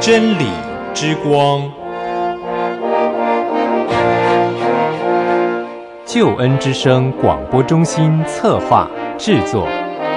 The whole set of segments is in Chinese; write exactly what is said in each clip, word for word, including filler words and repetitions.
真理之光，救恩之声广播中心策划制作。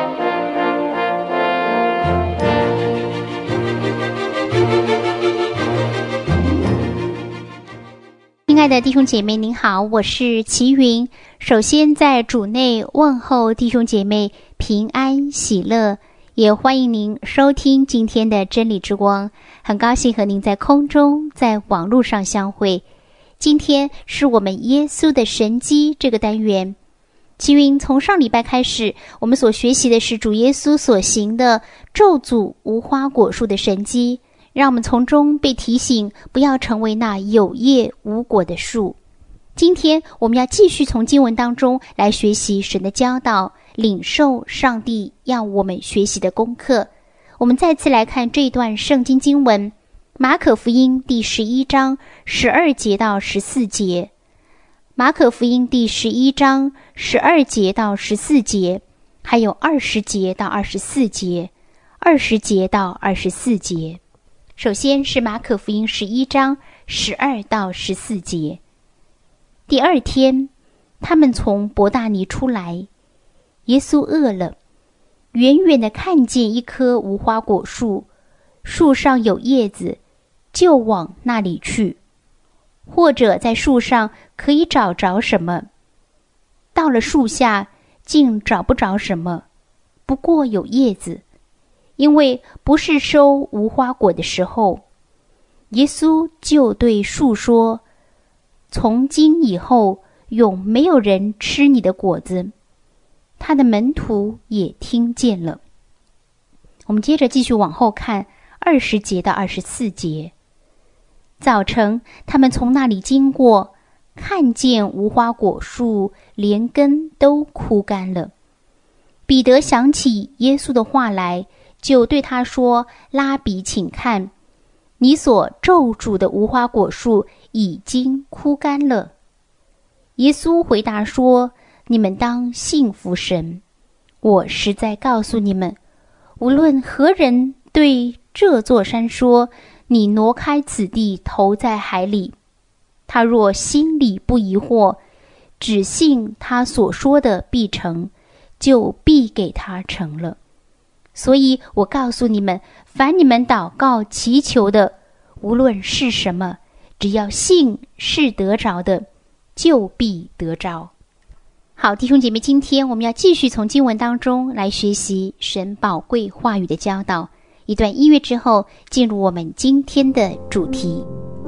亲爱的弟兄姐妹您好，我是齐云。首先在主内问候弟兄姐妹平安喜乐，也欢迎您收听今天的真理之光。很高兴和您在空中在网络上相会。今天是我们耶稣的神迹这个单元。齐云从上礼拜开始，我们所学习的是主耶稣所行的咒诅无花果树的神迹，让我们从中被提醒不要成为那有叶无果的树。今天我们要继续从经文当中来学习神的教导，领受上帝要我们学习的功课。我们再次来看这段圣经经文，马可福音第十一章十二节到十四节。马可福音第十一章十二节到十四节，还有二十节到二十四节，二十节到二十四节。首先是马可福音十一章十二到十四节。第二天，他们从伯大尼出来，耶稣饿了，远远地看见一棵无花果树，树上有叶子，就往那里去，或者在树上可以找着什么。到了树下，竟找不着什么，不过有叶子，因为不是收无花果的时候。耶稣就对树说：从今以后，永没有人吃你的果子。他的门徒也听见了。我们接着继续往后看，二十节到二十四节。早晨，他们从那里经过，看见无花果树连根都枯干了。彼得想起耶稣的话来，就对他说：拉比，请看，你所咒诅的无花果树已经枯干了。耶稣回答说：你们当信服神。我实在告诉你们，无论何人对这座山说，你挪开此地，投在海里，他若心里不疑惑，只信他所说的必成，就必给他成了。所以我告诉你们，凡你们祷告祈求的，无论是什么，只要信是得着的，就必得着。好，弟兄姐妹，今天我们要继续从经文当中来学习神宝贵话语的教导。一段音乐之后，进入我们今天的主题。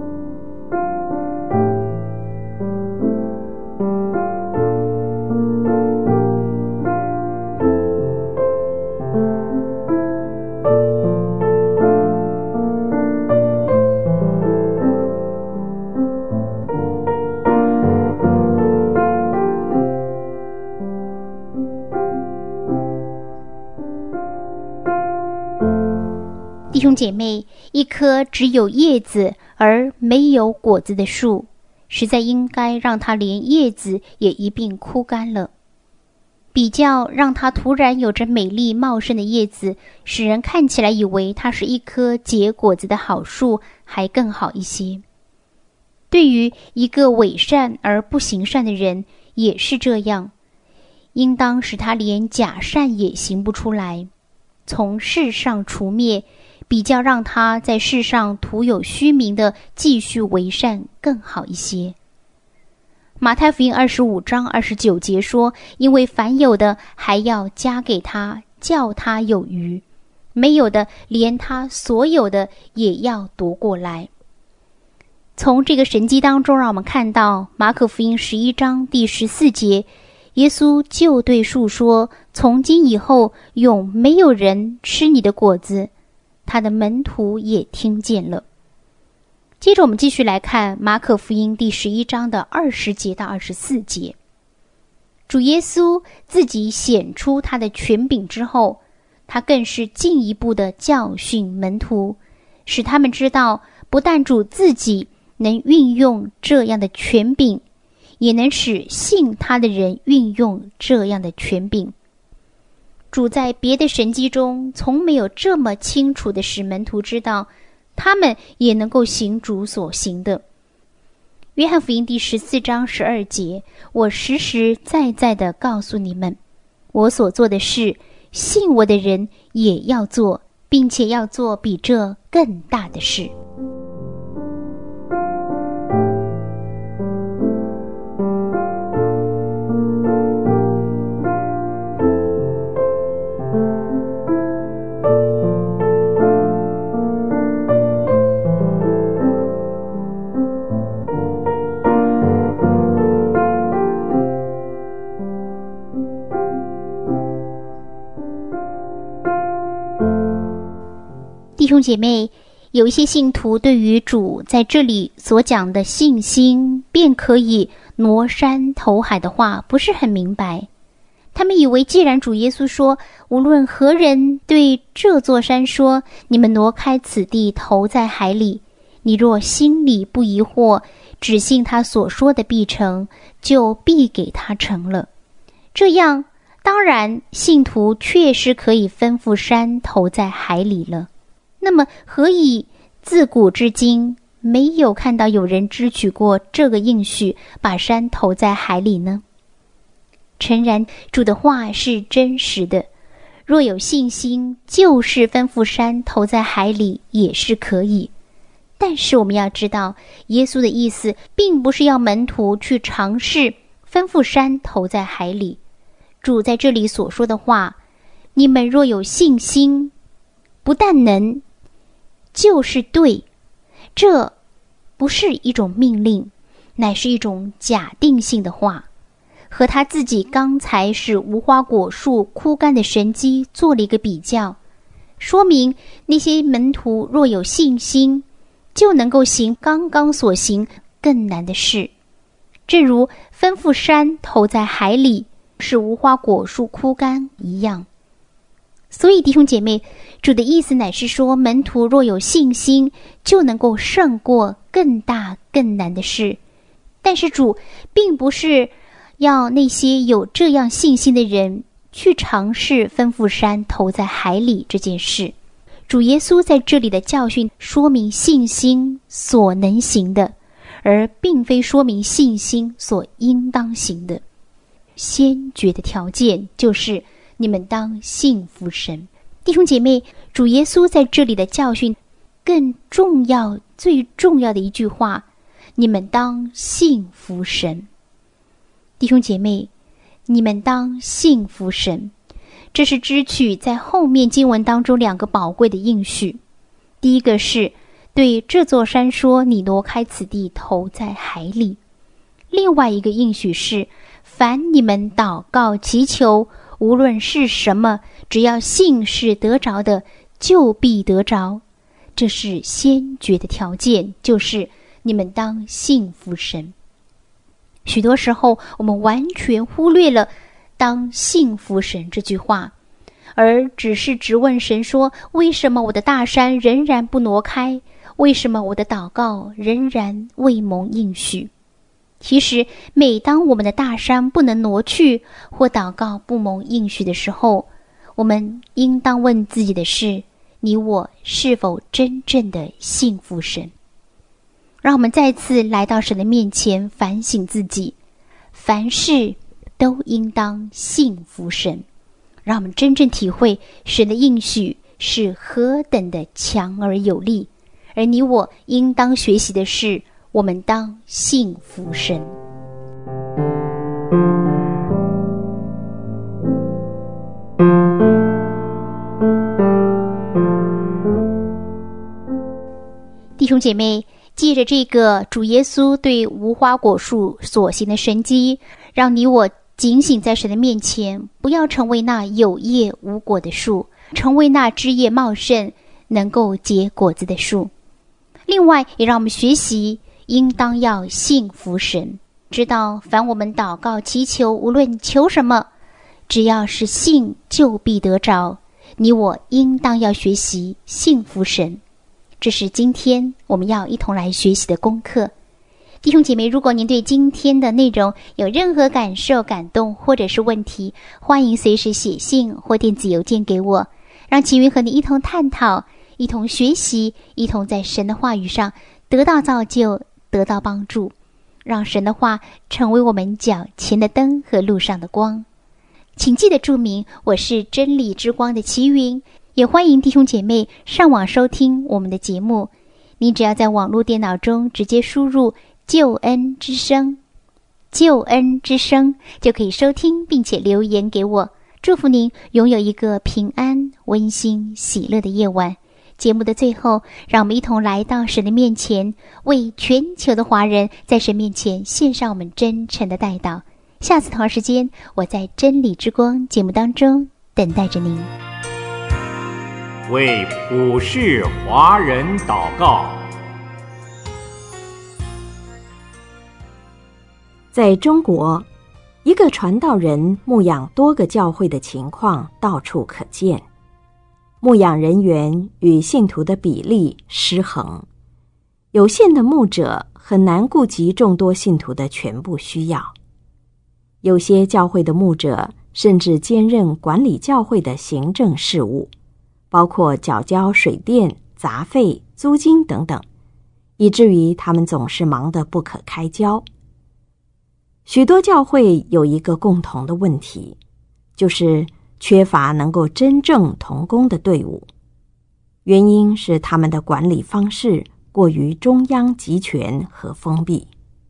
弟兄姐妹，一棵只有叶子而没有果子的树，实在应该让它连叶子也一并枯干了。比较让它突然有着美丽茂盛的叶子，使人看起来以为它是一棵结果子的好树，还更好一些。对于一个伪善而不行善的人也是这样，应当使他连假善也行不出来，从世上除灭，比较让他在世上徒有虚名的继续为善更好一些。马太福音二十五章二十九节说：因为凡有的还要加给他，叫他有余；没有的，连他所有的也要夺过来。从这个神迹当中，让我们看到马可福音十一章第十四节，耶稣就对树说：从今以后，永没有人吃你的果子。他的门徒也听见了。接着我们继续来看马可福音第十一章的二十节到二十四节。主耶稣自己显出他的权柄之后，他更是进一步的教训门徒，使他们知道不但主自己能运用这样的权柄，也能使信他的人运用这样的权柄。主在别的神迹中从没有这么清楚地使门徒知道他们也能够行主所行的。约翰福音第十四章十二节，我实实在在地告诉你们，我所做的事，信我的人也要做，并且要做比这更大的事。弟兄姐妹，有一些信徒对于主在这里所讲的信心便可以挪山投海的话不是很明白。他们以为既然主耶稣说，无论何人对这座山说，你们挪开此地投在海里，你若心里不疑惑，只信他所说的必成，就必给他成了。这样当然信徒确实可以吩咐山投在海里了。那么何以自古至今没有看到有人支取过这个应许，把山投在海里呢？诚然，主的话是真实的，若有信心，就是吩咐山投在海里也是可以。但是我们要知道，耶稣的意思并不是要门徒去尝试吩咐山投在海里。主在这里所说的话，你们若有信心，不但能，就是对，这不是一种命令，乃是一种假定性的话，和他自己刚才使无花果树枯干的神迹做了一个比较，说明那些门徒若有信心，就能够行刚刚所行更难的事，正如吩咐山投在海里，使无花果树枯干一样。所以弟兄姐妹，主的意思乃是说，门徒若有信心，就能够胜过更大更难的事。但是主并不是要那些有这样信心的人去尝试吩咐山投在海里这件事。主耶稣在这里的教训说明信心所能行的，而并非说明信心所应当行的。先决的条件就是你们当信服神。弟兄姐妹，主耶稣在这里的教训更重要，最重要的一句话，你们当信服神。弟兄姐妹，你们当信服神，这是支取在后面经文当中两个宝贵的应许。第一个是对这座山说，你挪开此地投在海里。另外一个应许是，凡你们祷告祈求，无论是什么，只要信是得着的，就必得着。这是先决的条件，就是你们当信服神。许多时候我们完全忽略了当信服神这句话，而只是直问神说，为什么我的大山仍然不挪开？为什么我的祷告仍然未蒙应许？其实每当我们的大山不能挪去，或祷告不蒙应许的时候，我们应当问自己的是，你我是否真正的信服神？让我们再次来到神的面前反省自己，凡事都应当信服神，让我们真正体会神的应许是何等的强而有力。而你我应当学习的是，我们当信服神。弟兄姐妹，借着这个主耶稣对无花果树所行的神迹，让你我警醒在神的面前，不要成为那有叶无果的树，成为那枝叶茂盛能够结果子的树。另外也让我们学习应当要信服神，知道凡我们祷告祈求，无论求什么，只要是信就必得着。你我应当要学习信服神，这是今天我们要一同来学习的功课。弟兄姐妹，如果您对今天的内容有任何感受、感动或者是问题，欢迎随时写信或电子邮件给我，让齐云和你一同探讨， 一同学习，一同在神的话语上得到造就，得到帮助，让神的话成为我们脚前的灯和路上的光。请记得注明，我是真理之光的齐云，也欢迎弟兄姐妹上网收听我们的节目。你只要在网络电脑中直接输入救恩之声，救恩之声就可以收听并且留言给我。祝福您拥有一个平安、温馨、喜乐的夜晚。节目的最后，让我们一同来到神的面前，为全球的华人在神面前献上我们真诚的代祷。下次同一时间，我在真理之光节目当中等待着您。 为普世华人祷告。 在中国，一个传道人牧养多个教会的情况到处可见，牧养人员与信徒的比例失衡，有限的牧者很难顾及众多信徒的全部需要。有些教会的牧者甚至兼任管理教会的行政事务，包括缴交水电、杂费、租金等等，以至于他们总是忙得不可开交。许多教会有一个共同的问题，就是缺乏能够真正同工的队伍。原因是他们的管理方式过于中央集权和封闭。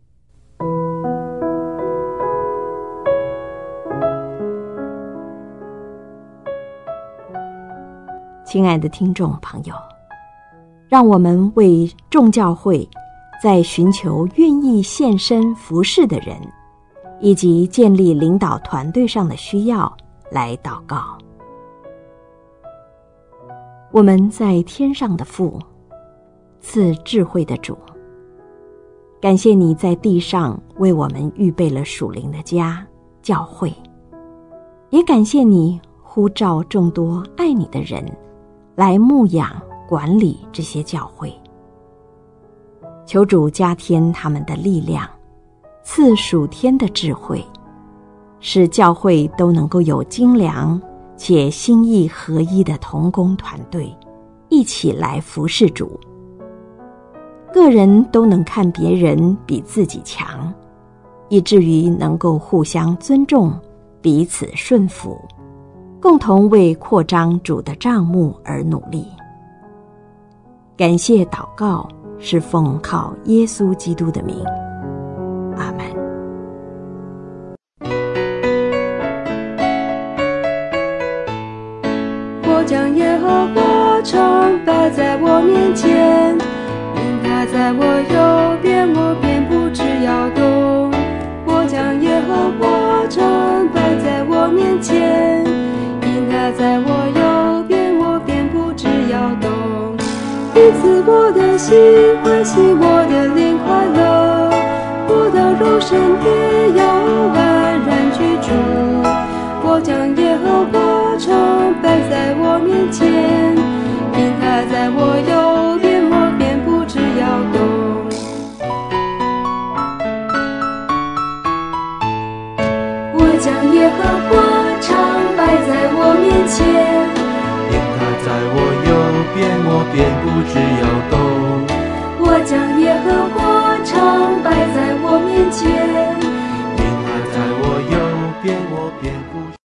亲爱的听众朋友，让我们为众教会在寻求愿意献身服侍的人，以及建立领导团队上的需要来祷告。我们在天上的父，赐智慧的主，感谢你在地上为我们预备了属灵的家教会，也感谢你呼召众多爱你的人来牧养管理这些教会。求主加添他们的力量，赐属天的智慧，使教会都能够有精良且心意合一的同工团队，一起来服侍主。个人都能看别人比自己强，以至于能够互相尊重，彼此顺服，共同为扩张主的帐幕而努力。感谢祷告是奉靠耶稣基督的名，阿们。 我将耶和华常摆在我面前，因他在我右边，我便不致摇动。我将耶和华常摆在我面前，因他在我右边，我便不致摇动。因此我的心欢喜，我的灵快乐，我的肉身也要安然居住。我将耶和华常摆在我面前，因他在我右边，我便不致摇动。我将耶和华常摆在我面前， 因他在我右边，我便不致摇动。 我将耶和华常摆在我面前， 因他在我右边，我便不